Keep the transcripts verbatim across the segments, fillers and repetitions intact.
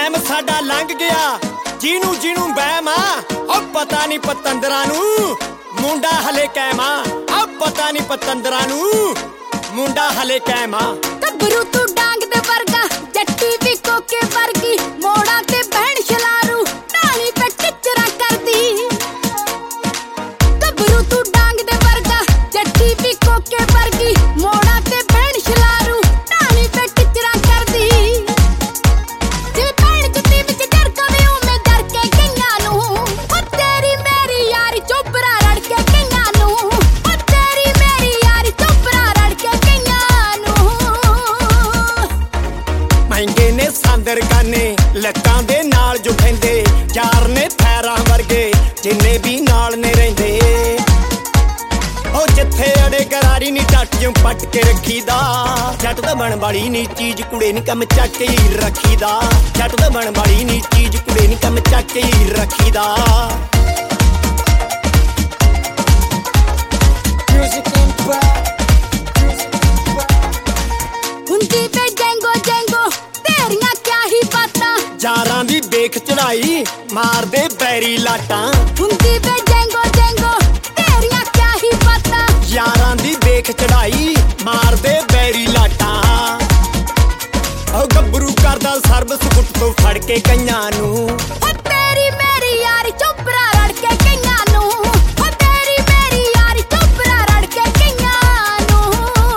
Time ਸਾਡਾ ਲੰਘ ਗਿਆ ਜਿਹਨੂੰ ਜਿਹਨੂੰ ਵਹਿਮ ਆ ਉਹ ਪਤਾ ਨਹੀਂ ਪਤੰਦਰਾਂ ਨੂੰ ਮੁੰਡਾ ਹਲੇ ਕਾਇਮ ਆ ਉਹ ਪਤਾ ਨਹੀਂ ਪਤੰਦਰਾਂ ਨੂੰ ਮੁੰਡਾ ਹਲੇ ਕਾਇਮ ਆ। ਗੱਭਰੂ ਤੂੰ ਡਾਂਗ ਦੇ ਵਰਗਾ ਜੱਟੀ ਵੀ ਕੋਕੇ ਵਰਗੀ ਮੋੜਾਂ ਤੇ ਬਹਿਣ ਛਲਾਰੂ ਢਾਣੀ ਤੇ ਟਿਚਰਾਂ ਕਰਦੀ। ਗੱਭਰੂ ਤੂੰ ਡਾਂਗ ਦੇ ਵਰਗਾ ਜੱਟੀ ਵੀ ਕੋਕੇ ਵਰਗੀ ਮੋੜਾਂ ਤੇ ਬਹਿਣ ਛਲਾਰੂ ਢਾਣੀ ਤੇ ਟਿਚਰਾਂ ਕਰਦੀ। ਜੇ ਭੈਣ ਜੁੱਤੀ ਵਿੱਚ ਜਰਕਾ ਵੇ ਉਵੇਂ ਡਰ ਕੇ ਕਈਆਂ ਨੂੰ ਉਹ ਤੇਰੀ ਮੇਰੀ ਯਾਰੀ ਚੋਬਰਾ ਰੜ ਕੇ ਕਈਆਂ ਨੂੰ ਉਹ ਤੇਰੀ ਮੇਰੀ ਯਾਰੀ ਚੋਬਰਾ ਰੜ ਕੇ ਕਈਆਂ ਨੂੰ। ਮਹਿੰਗੇ ਨੇ ਸਾਂਦਰ ਕਾਨੇ ਲੱਕਾਂ ਦੇ ਨਾਲ ਜੋ ਖੈਂਦੇ ਯਾਰ ਨੇ ਥੈਰਾਂ ਵਰਗੇ ਜਿੰਨੇ ਵੀ ਨਾਲ ਨੇ ਰਹਿੰਦੇ। ਉਹ ਜਿੱਥੇ ਅੜੇ ਕਰਾਰੀ ਨੀ ਟੱਟ ਜਿਉਂ ਪੱਟ ਕੇ ਰੱਖੀਦਾ ਜੱਟ ਦਾ ਬਣ ਵਾਲੀ ਨੀ ਚੀਜ਼ ਕੁੜੇ ਨੀ ਕੰਮ ਚੱਕ ਕੇ ਹੀ ਰੱਖੀਦਾ। ਜੱਟ ਦਾ ਬਣ ਵਾਲੀ ਨੀ ਚੀਜ਼ ਕੁੜੇ ਨੀ ਕੰਮ ਚੱਕ ਕੇ ਹੀ ਰੱਖੀਦਾ। ਹੁੰਦੀ ਤੇ ਜੈਂਗੋ ਜੈਂਗੋ ਤੇਰੀਆਂ ਕਿਆ ਹੀ ਬਾਤਾਂ ਯਾਰਾਂ ਦੀ ਵੇਖ ਚੜਾਈ ਮਾਰਦੇ ਬੈਰੀ ਲਾਟਾਂ। ਹੁੰਦੀ ਤੇ ਜੈਂਗੋ ਜੈਂਗੋ ਤੇਰੀਆਂ ਕਿਆ ਹੀ ਬਾਤਾਂ ਯਾਰਾਂ ਦੀ ਵੇਖ ਚੜਾਈ ਮਾਰਦੇ ਬੈਰੀ ਲਾਟਾਂ। ਉਹ ਗੱਭਰੂ ਕਰਦਾ ਸਰਬ ਸੁੱਟ ਤੋਂ ਫੜ ਕੇ ਕਈਆਂ ਨੂੰ ਉਹ ਤੇਰੀ ਮੇਰੀ ਯਾਰੀ ਚੋਬਰਾ ਰੜ ਕੇ ਕਈਆਂ ਨੂੰ ਉਹ ਤੇਰੀ ਮੇਰੀ ਯਾਰੀ ਚੋਬਰਾ ਰੜ ਕੇ ਕਈਆਂ ਨੂੰ।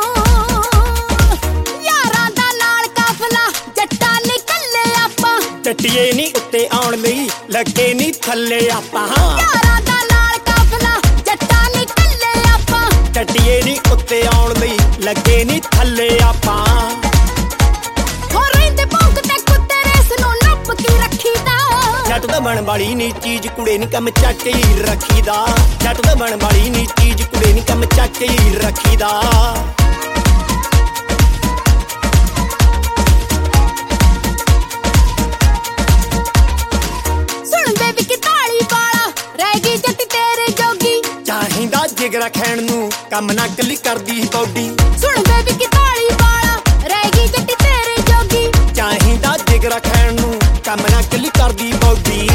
ਯਾਰਾਂ ਦਾ ਨਾਲ ਕਾਫਲਾ ਜੱਟਾਂ ਨਿਕਲੇ ਆਪਾਂ ਟੱਟੀਏ ਨੀ ਉੱਤੇ ਆਉਣ ਲਈ ਲੱਗੇ ਨੀ ਥੱਲੇ ਆਪਾਂ। ਯਾਰਾਂ ਦਾ ਨਾਲ ਕਾਫਲਾ ਜੱਟਾਂ ਨਿਕਲੇ ਆਪਾਂ ਟੱਟੀਏ ਨੀ ਉੱਤੇ ਆਉਣ ਲਈ ਲੱਗੇ ਨੀ ਥੱਲੇ ਆਪਾਂ। ਹੋ ਰਹਿੰਦੇ ਭੌਂਕ ਤੇ ਕੁੱਤੇ ਰੇਸ ਨੂੰ ਨੱਪ ਕੇ ਰੱਖੀਦਾ। ਜੱਟ ਦਾ ਬਣ ਵਾਲੀ ਨੀ ਚੀਜ਼ ਕੁੜੇ ਨੀ ਕੰਮ ਚੱਕ ਕੇ ਹੀ ਰੱਖੀਦਾ। ਜੱਟ ਦਾ ਬਣ ਵਾਲੀ ਨੀ ਚੀਜ਼ ਕੁੜੇ ਨੀ ਕੰਮ ਚੱਕ ਕੇ ਹੀ ਰੱਖੀਦਾ। ਸੁਣਦੇ ਵੀ ਕਿ ਤਾਲੀ ਵਾਲਾ ਰਹਿ ਗਈ ਜੱਟ ਤੇਰੇ ਜੋਗੀ। ਚਾਹੀਦਾ ਜਿਗਰਾ ਖੈਣ ਨੂੰ ਕੰਮ ਨਾ ਕੱਲੀ ਕਰਦੀ ਬੌਡੀ। ਸੁਣਦੇ ਵੀ ਕਿ ਤਾਲੀ ਵਾਲਾ ਰਹਿ ਗਈ ਜੱਟ ਤੇਰੇ ਜੋਗੀ। ਚਾਹੀਦਾ ਜਿਗਰਾ ਖੈਣ ਨੂੰ ਕੰਮ ਨਾ ਕੱਲੀ ਕਰਦੀ ਬੌਡੀ।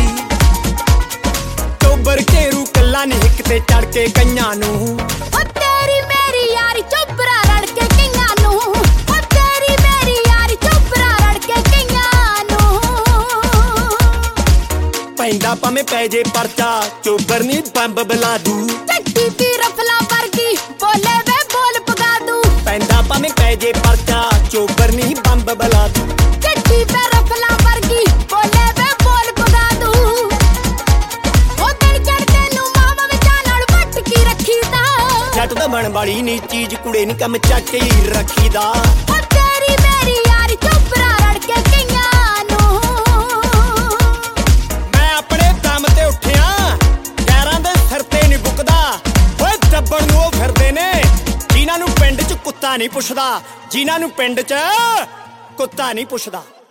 ਟੋਬਰ ਘੇਰੂ ਕੱਲਾ ਨੀ ਹਿੱਕ ਤੇ ਚੜ ਕੇ ਕਈਆਂ ਨੂੰ ਉਹ ਤੇਰੀ ਮੇਰੀ ਯਾਰੀ ਚੋਬਰਾ ਰੜ ਕੇ ਕਈਆਂ ਨੂੰ ਉਹ ਤੇਰੀ ਮੇਰੀ ਯਾਰੀ ਚੋਬਰਾ ਰੜ ਕੇ ਕਈਆਂ ਨੂੰ। ਪੈਂਦਾ ਭਾਵੇਂ ਪੈ ਜੇ ਪਰਚਾ ਚੋਬਰ ਨੀ ਬੰਬ ਬਲਾ ਦੂ। ਜੱਟੀ ਦੀ ਰਫਲਾ ਵਰਗੀ ਬੋਲੇ ਵੇ ਬੋਲ ਪਗਾ ਦੂ। ਪੈਂਦਾ ਭਾਵੇਂ ਪੈ ਜੇ ਪਰਚਾ ਚੋਬਰ ਨੀ ਬੰਬ ਬਲਾ ਦੂ। ਜੱਟੀ ਤੇ ਰਫਲਾ ਵਰਗੀ ਬੋਲੇ ਵੇ ਬੋਲ ਪਗਾ ਦੂ। ਉਹ ਦਿਨ ਚੜ੍ਹਦੇ ਨੂੰ ਮਾਵਾ ਵਿਚਾਂ ਨਾਲ ਵੱਟ ਕੇ ਰੱਖੀਦਾ। ਜੱਟ ਦਾ ਬਣ ਵਾਲੀ ਨੀ ਚੀਜ਼ ਕੁੜੇ ਨੀ ਕੰਮ ਚੱਕ ਕੇ ਹੀ ਰੱਖੀਦਾ। ਉਹ ਤੇਰੀ ਮੇਰੀ ਯਾਰੀ ਚੋਬਰਾ ਰੜ ਕੇ ਕਈਆਂ ਨੂੰ। ਮੈਂ ਆਪਣੇ ਦਮ ਤੇ ਉੱਠਿਆ ਗੈਰਾਂ ਦੇ ਸਿਰ ਤੇ ਨੀ ਬੁੱਕਦਾ। ਓਏ ਦੱਬਣ ਨੂੰ ਉਹ ਫਿਰਦੇ ਨੇ ਜਿਨ੍ਹਾਂ ਨੂੰ ਪਿੰਡ 'ਚ ਕੁੱਤਾ ਨਹੀਂ ਪੁੱਛਦਾ। ਜਿਨ੍ਹਾਂ ਨੂੰ ਪਿੰਡ 'ਚ ਕੁੱਤਾ ਨਹੀਂ ਪੁੱਛਦਾ।